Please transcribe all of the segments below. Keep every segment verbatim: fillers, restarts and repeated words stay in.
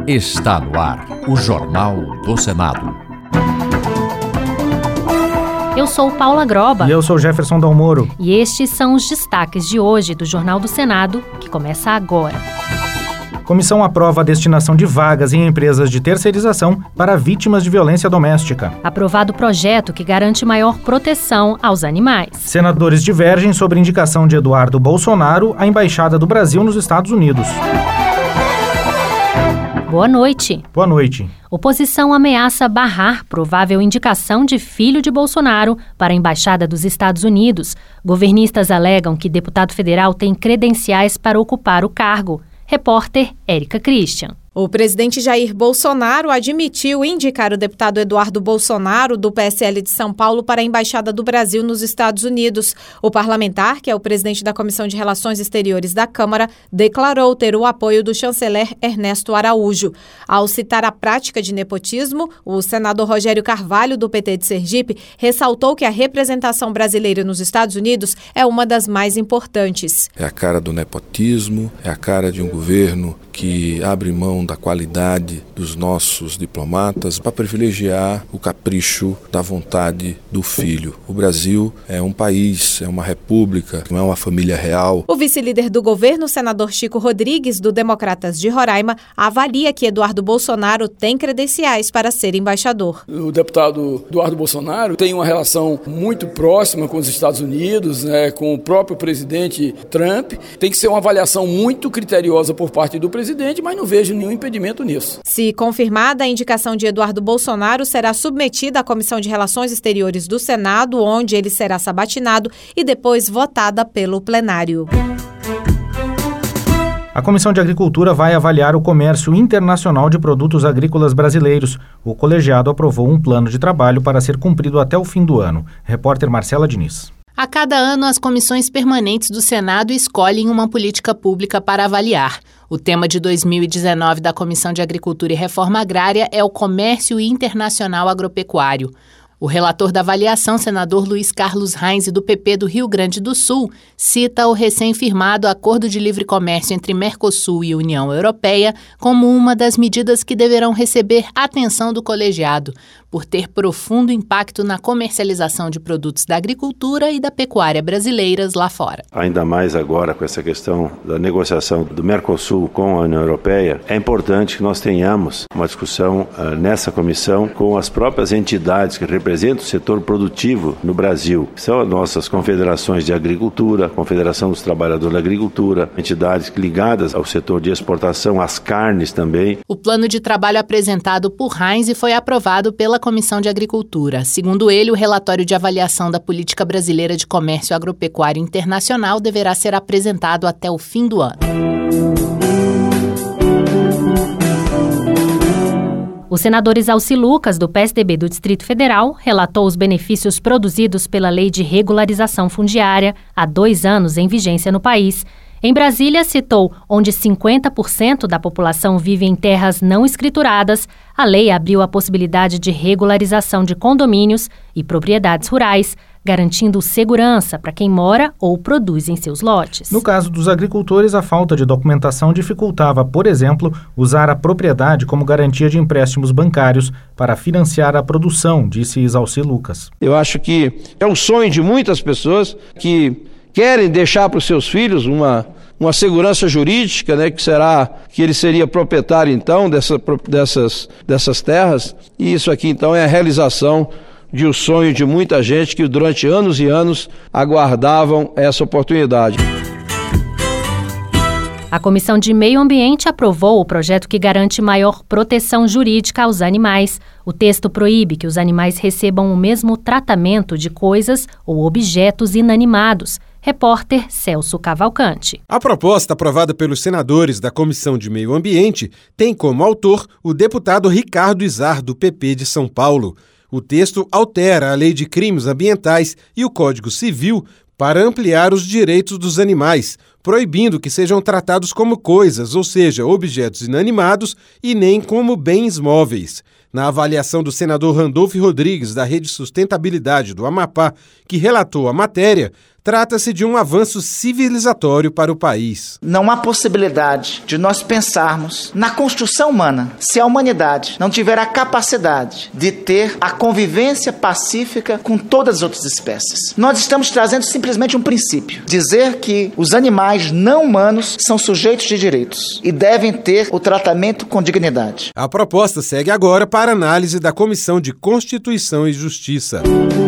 Está no ar o Jornal do Senado. Eu sou Paula Groba. E eu sou Jefferson Dalmoro. E estes são os destaques de hoje do Jornal do Senado, que começa agora. Comissão aprova a destinação de vagas em empresas de terceirização para vítimas de violência doméstica. Aprovado projeto que garante maior proteção aos animais. Senadores divergem sobre indicação de Eduardo Bolsonaro à Embaixada do Brasil nos Estados Unidos. Boa noite. Boa noite. Oposição ameaça barrar provável indicação de filho de Bolsonaro para a Embaixada dos Estados Unidos. Governistas alegam que deputado federal tem credenciais para ocupar o cargo. Repórter Érica Christian. O presidente Jair Bolsonaro admitiu indicar o deputado Eduardo Bolsonaro, do P S L de São Paulo, para a Embaixada do Brasil nos Estados Unidos. O parlamentar, que é o presidente da Comissão de Relações Exteriores da Câmara, declarou ter o apoio do chanceler Ernesto Araújo. Ao citar a prática de nepotismo, o senador Rogério Carvalho, do P T de Sergipe, ressaltou que a representação brasileira nos Estados Unidos é uma das mais importantes. É a cara do nepotismo, é a cara de um governo que abre mão da qualidade dos nossos diplomatas para privilegiar o capricho da vontade do filho. O Brasil é um país, é uma república, não é uma família real. O vice-líder do governo, senador Chico Rodrigues, do Democratas de Roraima, avalia que Eduardo Bolsonaro tem credenciais para ser embaixador. O deputado Eduardo Bolsonaro tem uma relação muito próxima com os Estados Unidos, né, com o próprio presidente Trump. Tem que ser uma avaliação muito criteriosa por parte do presidente, mas não vejo nenhum impedimento nisso. Se confirmada, a indicação de Eduardo Bolsonaro será submetida à Comissão de Relações Exteriores do Senado, onde ele será sabatinado e depois votada pelo plenário. A Comissão de Agricultura vai avaliar o comércio internacional de produtos agrícolas brasileiros. O colegiado aprovou um plano de trabalho para ser cumprido até o fim do ano. Repórter Marcela Diniz. A cada ano, as comissões permanentes do Senado escolhem uma política pública para avaliar. O tema de dois mil e dezenove da Comissão de Agricultura e Reforma Agrária é o comércio internacional agropecuário. O relator da avaliação, senador Luiz Carlos Reins, do P P do Rio Grande do Sul, cita o recém-firmado Acordo de Livre Comércio entre Mercosul e União Europeia como uma das medidas que deverão receber atenção do colegiado, por ter profundo impacto na comercialização de produtos da agricultura e da pecuária brasileiras lá fora. Ainda mais agora com essa questão da negociação do Mercosul com a União Europeia, é importante que nós tenhamos uma discussão uh, nessa comissão com as próprias entidades que representam representa o setor produtivo no Brasil, que são as nossas confederações de agricultura, Confederação dos Trabalhadores da Agricultura, entidades ligadas ao setor de exportação, às carnes também. O plano de trabalho apresentado por Reins foi aprovado pela Comissão de Agricultura. Segundo ele, o relatório de avaliação da política brasileira de comércio agropecuário internacional deverá ser apresentado até o fim do ano. O senador Exalci Lucas, do P S D B do Distrito Federal, relatou os benefícios produzidos pela Lei de Regularização Fundiária, há dois anos em vigência no país. Em Brasília, citou onde cinquenta por cento da população vive em terras não escrituradas, a lei abriu a possibilidade de regularização de condomínios e propriedades rurais, garantindo segurança para quem mora ou produz em seus lotes. No caso dos agricultores, a falta de documentação dificultava, por exemplo, usar a propriedade como garantia de empréstimos bancários para financiar a produção, disse Exalci Lucas. Eu acho que é um sonho de muitas pessoas que querem deixar para os seus filhos uma, uma segurança jurídica, né, que será que ele seria proprietário então dessa, dessas, dessas terras, e isso aqui então é a realização de um sonho de muita gente que durante anos e anos aguardavam essa oportunidade. A Comissão de Meio Ambiente aprovou o projeto que garante maior proteção jurídica aos animais. O texto proíbe que os animais recebam o mesmo tratamento de coisas ou objetos inanimados. Repórter Celso Cavalcante. A proposta aprovada pelos senadores da Comissão de Meio Ambiente tem como autor o deputado Ricardo Izar, do P P de São Paulo. O texto altera a Lei de Crimes Ambientais e o Código Civil para ampliar os direitos dos animais, proibindo que sejam tratados como coisas, ou seja, objetos inanimados, e nem como bens móveis. Na avaliação do senador Randolfo Rodrigues, da Rede Sustentabilidade do Amapá, que relatou a matéria, Trata-se de um avanço civilizatório para o país. Não há possibilidade de nós pensarmos na construção humana se a humanidade não tiver a capacidade de ter a convivência pacífica com todas as outras espécies. Nós estamos trazendo simplesmente um princípio: dizer que os animais não humanos são sujeitos de direitos e devem ter o tratamento com dignidade. A proposta segue agora para análise da Comissão de Constituição e Justiça.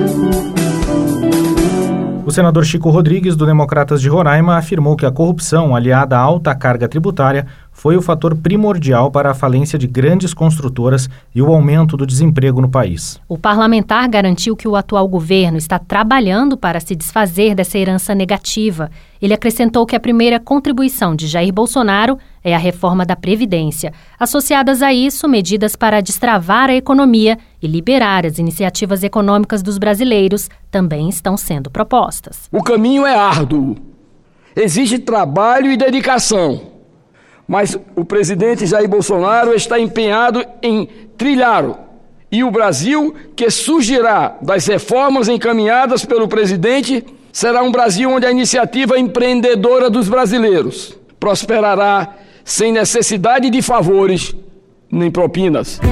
O senador Chico Rodrigues, do Democratas de Roraima, afirmou que a corrupção, aliada à alta carga tributária, foi o fator primordial para a falência de grandes construtoras e o aumento do desemprego no país. O parlamentar garantiu que o atual governo está trabalhando para se desfazer dessa herança negativa. Ele acrescentou que a primeira contribuição de Jair Bolsonaro é a reforma da Previdência. Associadas a isso, medidas para destravar a economia e liberar as iniciativas econômicas dos brasileiros também estão sendo propostas. O caminho é árduo. Exige trabalho e dedicação. Mas o presidente Jair Bolsonaro está empenhado em trilhá-lo. E o Brasil, que surgirá das reformas encaminhadas pelo presidente, será um Brasil onde a iniciativa empreendedora dos brasileiros prosperará sem necessidade de favores nem propinas.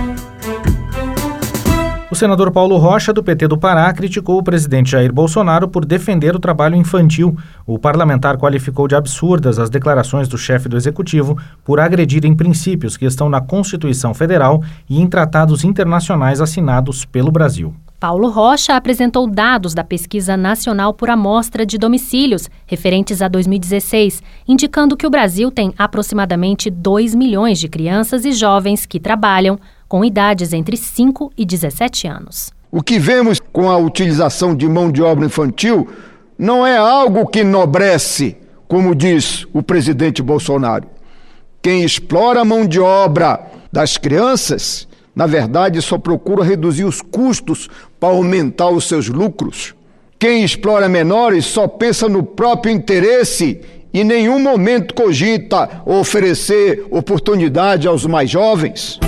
O senador Paulo Rocha, do P T do Pará, criticou o presidente Jair Bolsonaro por defender o trabalho infantil. O parlamentar qualificou de absurdas as declarações do chefe do executivo por agredirem princípios que estão na Constituição Federal e em tratados internacionais assinados pelo Brasil. Paulo Rocha apresentou dados da Pesquisa Nacional por Amostra de Domicílios, referentes a dois mil e dezesseis, indicando que o Brasil tem aproximadamente dois milhões de crianças e jovens que trabalham, com idades entre cinco e dezessete anos. O que vemos com a utilização de mão de obra infantil não é algo que enobrece, como diz o presidente Bolsonaro. Quem explora a mão de obra das crianças, na verdade, só procura reduzir os custos para aumentar os seus lucros. Quem explora menores só pensa no próprio interesse e em nenhum momento cogita oferecer oportunidade aos mais jovens.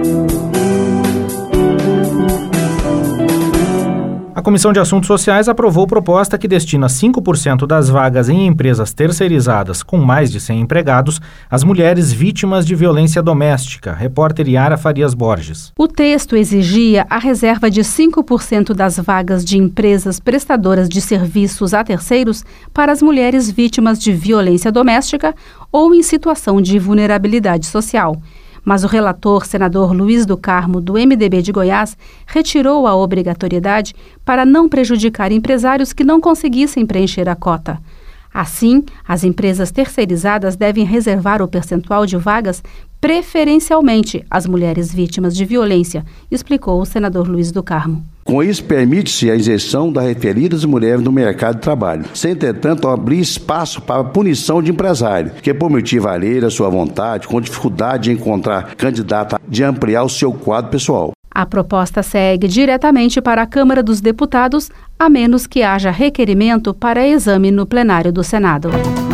A Comissão de Assuntos Sociais aprovou proposta que destina cinco por cento das vagas em empresas terceirizadas com mais de cem empregados às mulheres vítimas de violência doméstica. Repórter Yara Farias Borges. O texto exigia a reserva de cinco por cento das vagas de empresas prestadoras de serviços a terceiros para as mulheres vítimas de violência doméstica ou em situação de vulnerabilidade social. Mas o relator, senador Luiz do Carmo, do M D B de Goiás, retirou a obrigatoriedade para não prejudicar empresários que não conseguissem preencher a cota. Assim, as empresas terceirizadas devem reservar o percentual de vagas preferencialmente às mulheres vítimas de violência, explicou o senador Luiz do Carmo. Com isso, permite-se a inserção das referidas mulheres no mercado de trabalho, sem, entretanto, abrir espaço para a punição de empresário, que por motivo alheio à sua vontade, com dificuldade de encontrar candidata, de ampliar o seu quadro pessoal. A proposta segue diretamente para a Câmara dos Deputados, a menos que haja requerimento para exame no plenário do Senado.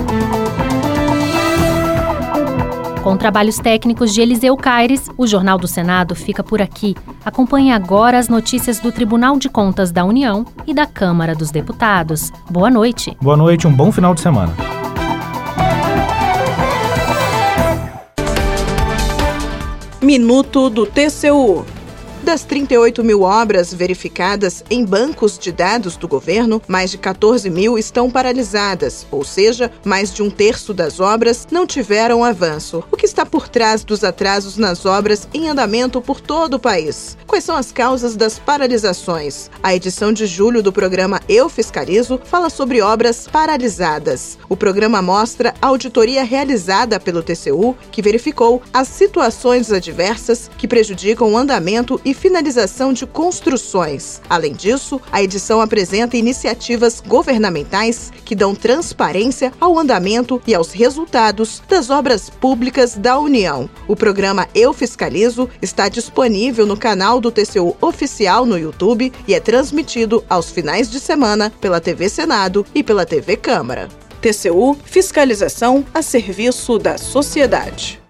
Com trabalhos técnicos de Eliseu Caires, o Jornal do Senado fica por aqui. Acompanhe agora as notícias do Tribunal de Contas da União e da Câmara dos Deputados. Boa noite. Boa noite, um bom final de semana. Minuto do T C U. Das trinta e oito mil obras verificadas em bancos de dados do governo, mais de quatorze mil estão paralisadas, ou seja, mais de um terço das obras não tiveram avanço. O que está por trás dos atrasos nas obras em andamento por todo o país? Quais são as causas das paralisações? A edição de julho do programa Eu Fiscalizo fala sobre obras paralisadas. O programa mostra a auditoria realizada pelo T C U, que verificou as situações adversas que prejudicam o andamento e finalização de construções. Além disso, a edição apresenta iniciativas governamentais que dão transparência ao andamento e aos resultados das obras públicas da União. O programa Eu Fiscalizo está disponível no canal do T C U Oficial no YouTube e é transmitido aos finais de semana pela T V Senado e pela T V Câmara. T C U, fiscalização a serviço da sociedade.